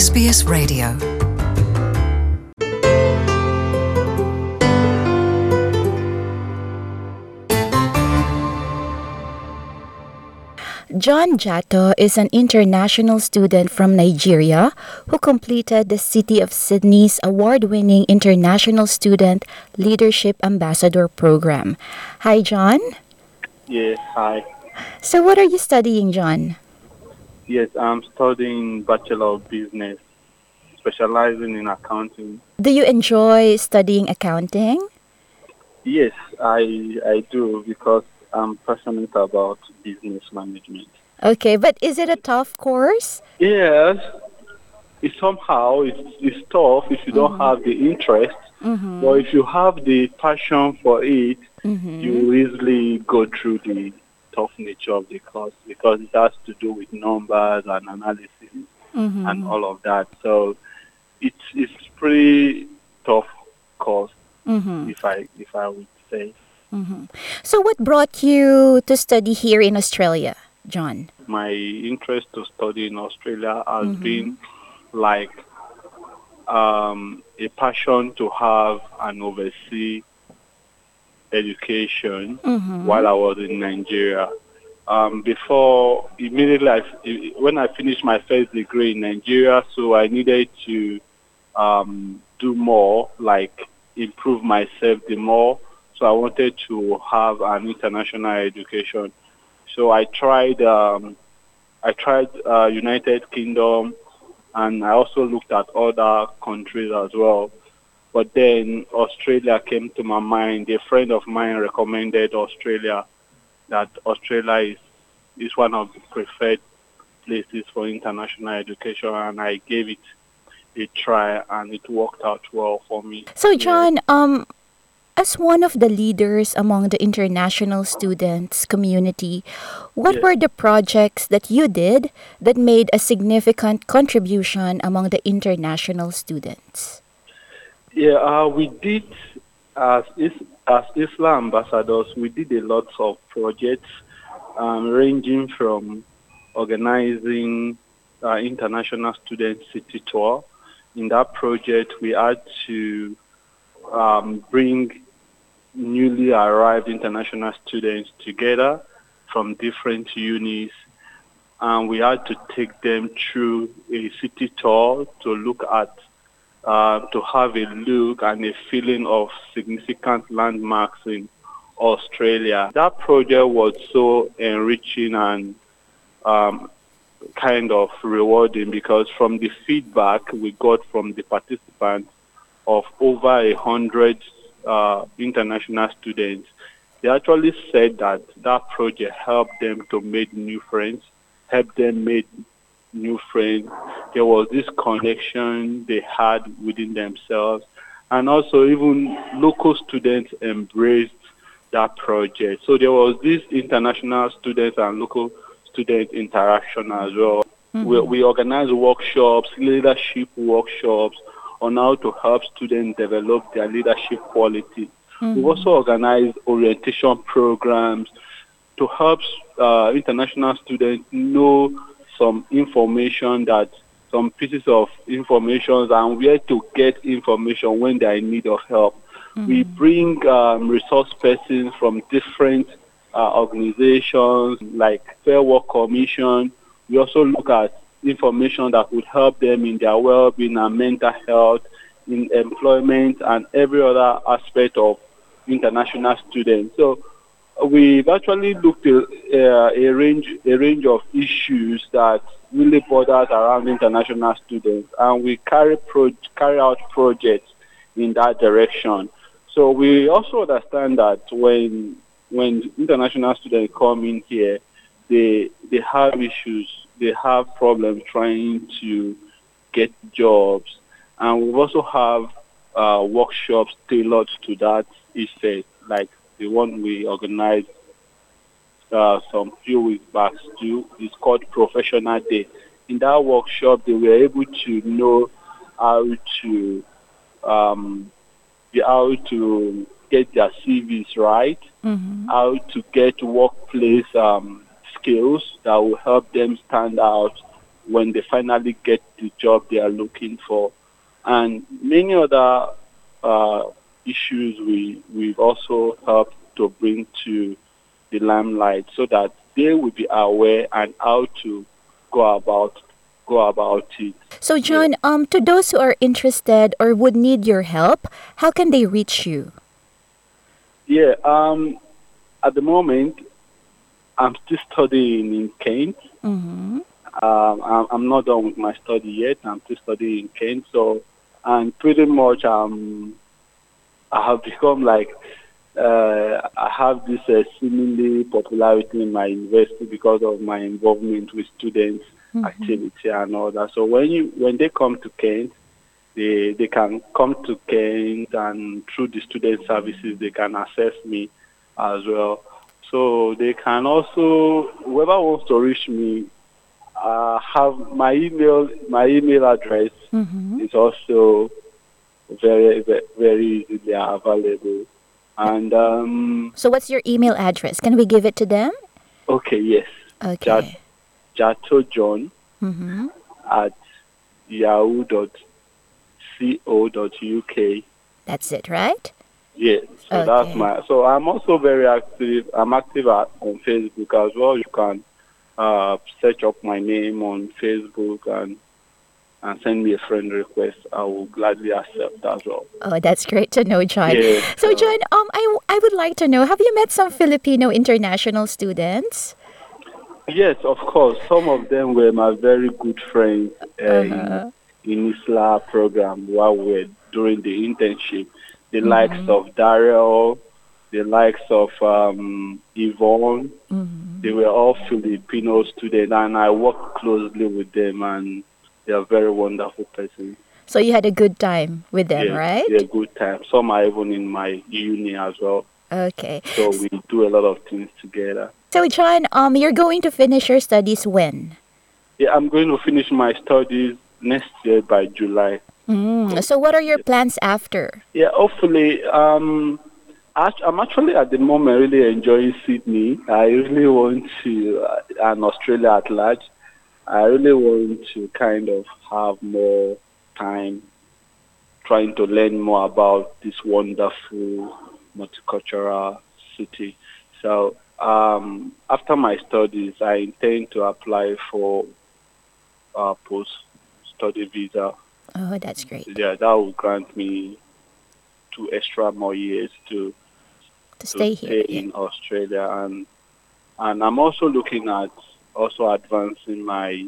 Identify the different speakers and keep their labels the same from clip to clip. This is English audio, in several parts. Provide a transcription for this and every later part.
Speaker 1: SBS Radio.
Speaker 2: John Jato is an international student from Nigeria who completed the City of Sydney's award-winning International Student Leadership Ambassador program. Hi, John.
Speaker 3: Yes, hi.
Speaker 2: So what are you studying, John?
Speaker 3: Yes, I'm studying Bachelor of Business, specializing in accounting.
Speaker 2: Do you enjoy studying accounting?
Speaker 3: Yes, I do because I'm passionate about business management.
Speaker 2: Okay, but is it a tough course?
Speaker 3: Yes, it's tough if you don't have the interest, but if you have the passion for it, you will easily go through the tough nature of the course because it has to do with numbers and analysis and all of that. So it's pretty tough course if I would say.
Speaker 2: So what brought you to study here in Australia, John?
Speaker 3: My interest to study in Australia has been like a passion to have an overseas education while I was in Nigeria. When I finished my first degree in Nigeria, so I needed to do more, like improve myself the more. So I wanted to have an international education. So I tried United Kingdom, and I also looked at other countries as well. But then Australia came to my mind. A friend of mine recommended Australia, that Australia is one of the preferred places for international education, and I gave it a try, and it worked out well for me.
Speaker 2: So, John, as one of the leaders among the international students community, what were the projects that you did that made a significant contribution among the international students?
Speaker 3: Yeah, we did, as Islam ambassadors, we did a lot of projects ranging from organizing international student city tour. In that project, we had to bring newly arrived international students together from different unis, and we had to take them through a city tour to look at, to have a look and a feeling of significant landmarks in Australia. That project was so enriching and kind of rewarding because from the feedback we got from the participants of over 100 international students, they actually said that that project helped them to make new friends, There was this connection they had within themselves, and also even local students embraced that project. So there was this international students and local student interaction as well. We organized workshops, leadership workshops, on how to help students develop their leadership qualities. We also organized orientation programs to help international students know some pieces of information and where to get information when they are in need of help. We bring resource persons from different organizations like Fair Work Commission. We also look at information that would help them in their well-being and mental health, in employment, and every other aspect of international students. So we've actually looked at a range of issues that really borders around international students, and we carry out projects in that direction. So we also understand that when international students come in here, they have issues. They have problems trying to get jobs. And we also have workshops tailored to that effect, like the one we organized some few weeks back too. It's called Professional Day. In that workshop, they were able to know how to get their CVs right, how to get workplace skills that will help them stand out when they finally get the job they are looking for, and many other uh, issues we've also helped to bring to the limelight so that they will be aware and how to go about go about it.
Speaker 2: So,
Speaker 3: Yeah.
Speaker 2: John, to those who are interested or would need your help, how can they reach you?
Speaker 3: Yeah. At the moment, I'm still studying in Kent.
Speaker 2: Mm-hmm.
Speaker 3: I'm not done with my study yet. I'm still studying in Kent. So, and pretty much, I have become like I have this seemingly popularity in my university because of my involvement with students
Speaker 2: Mm-hmm.
Speaker 3: activity and all that. So when they come to Kent, they can come to Kent, and through the student services they can access me as well. So they can also, whoever wants to reach me, have my email address
Speaker 2: Mm-hmm.
Speaker 3: is also very easily available. And
Speaker 2: So, what's your email address? Can we give it to them?
Speaker 3: okay, yes, Jat,
Speaker 2: Okay.
Speaker 3: jatojohn
Speaker 2: Mm-hmm.
Speaker 3: at yahoo.co.uk.
Speaker 2: That's it, right?
Speaker 3: Yes, so that's
Speaker 2: Okay.
Speaker 3: my. So I'm also very active. I'm active on Facebook as well. You can search up my name on Facebook and send me a friend request. I will gladly accept as well.
Speaker 2: Oh, that's great to know, John.
Speaker 3: Yes.
Speaker 2: So, John, I would like to know, have you met some Filipino international students?
Speaker 3: Yes, of course. Some of them were my very good friends
Speaker 2: Uh-huh.
Speaker 3: in ISLA program while we were during the internship. The likes
Speaker 2: Mm-hmm.
Speaker 3: of Daryl, the likes of Yvonne,
Speaker 2: Mm-hmm.
Speaker 3: they were all Filipino students, and I worked closely with them, and they are very wonderful persons.
Speaker 2: So, you had a good time with them,
Speaker 3: Yeah, they're
Speaker 2: right?
Speaker 3: good time. Some are even in my uni as well,
Speaker 2: Okay.
Speaker 3: so we do a lot of things together.
Speaker 2: So, John, you're going to finish your studies when?
Speaker 3: Yeah, I'm going to finish my studies next year by July.
Speaker 2: So, what are your plans after?
Speaker 3: Yeah, hopefully. I'm actually at the moment really enjoying Sydney. I really want to, and Australia at large. I really want to kind of have more time trying to learn more about this wonderful multicultural city. So after my studies, I intend to apply for a post-study visa.
Speaker 2: Oh, that's great.
Speaker 3: Yeah, that will grant me 2 extra more years
Speaker 2: To
Speaker 3: to
Speaker 2: stay here,
Speaker 3: stay
Speaker 2: yeah.
Speaker 3: in Australia, and I'm also looking at also advancing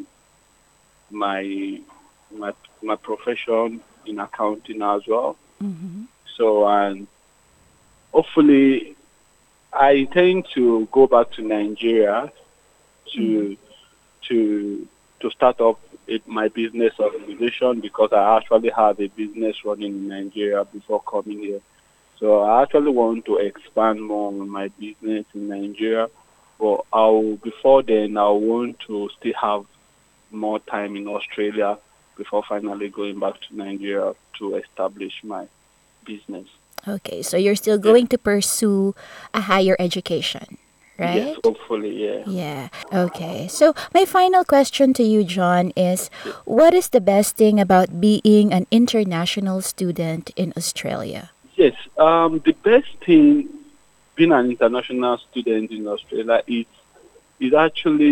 Speaker 3: my my my profession in accounting as well.
Speaker 2: Mm-hmm.
Speaker 3: So and hopefully I intend to go back to Nigeria
Speaker 2: Mm-hmm.
Speaker 3: to to to start up my business organization because I actually have a business running in Nigeria before coming here. So I actually want to expand more on my business in Nigeria, but before then I want to still have more time in Australia before finally going back to Nigeria to establish my business.
Speaker 2: Okay, so you're still
Speaker 3: Yeah.
Speaker 2: going to pursue a higher education,
Speaker 3: Yes,
Speaker 2: right?
Speaker 3: hopefully, yeah.
Speaker 2: Yeah. Okay. So, my final question to you, John, is what is the best thing about being an international student in Australia?
Speaker 3: Yes, the best thing being an international student in Australia is actually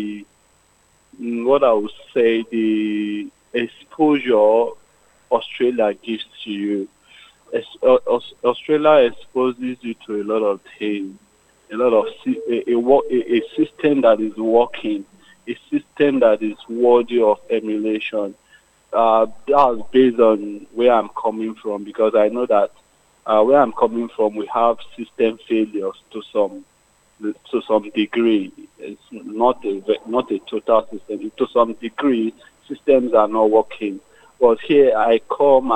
Speaker 3: what I would say the exposure Australia gives to you. Australia exposes you to a lot of things, a lot of a system that is working, a system that is worthy of emulation. That's based on where I'm coming from because I know that where I'm coming from, we have system failures to some degree. It's not a total system. To some degree, systems are not working. But here I come,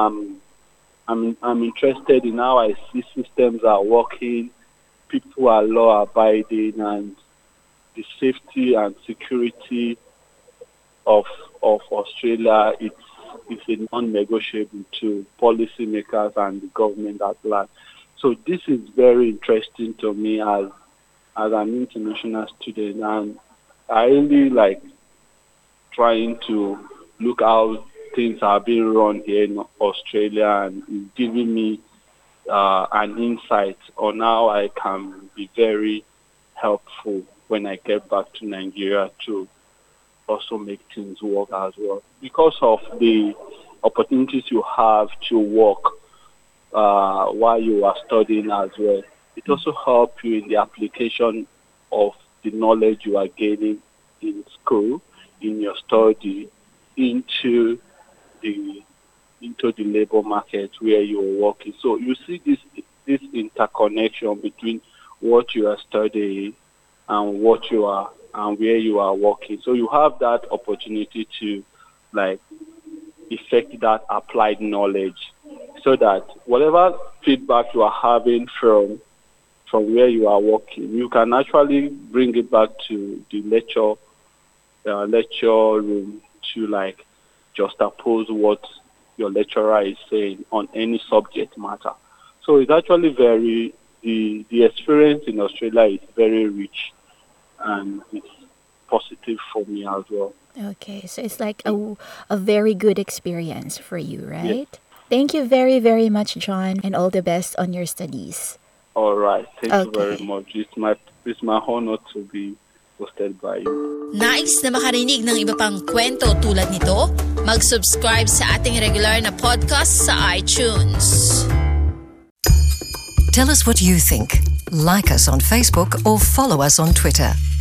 Speaker 3: I'm interested in how I see systems are working. People are law abiding, and the safety and security of Australia it's a non-negotiable to policymakers and the government at large. So this is very interesting to me as an international student, and I really like trying to look how things are being run here in Australia and giving me an insight on how I can be very helpful when I get back to Nigeria to also make things work as well. Because of the opportunities you have to work while you are studying as well, it also helps you in the application of the knowledge you are gaining in school, in your study, into the labor market where you are working. So you see this interconnection between what you are studying and what you are and where you are working. So you have that opportunity to effect that applied knowledge, so that whatever feedback you are having from where you are working, you can actually bring it back to the lecture room to just oppose what your lecturer is saying on any subject matter. So it's actually the experience in Australia is very rich, and it's positive for me as well.
Speaker 2: Okay, so it's like a very good experience for you, right?
Speaker 3: Yes.
Speaker 2: Thank you very, very much, John, and all the best on your studies.
Speaker 3: All right. Thank you very
Speaker 2: Okay.
Speaker 3: much. It's my honor to be hosted by you.
Speaker 1: Nais na makarinig ng iba pang kwento tulad nito? Mag-subscribe sa ating regular na podcast sa iTunes.
Speaker 4: Tell us what you think. Like us on Facebook or follow us on Twitter.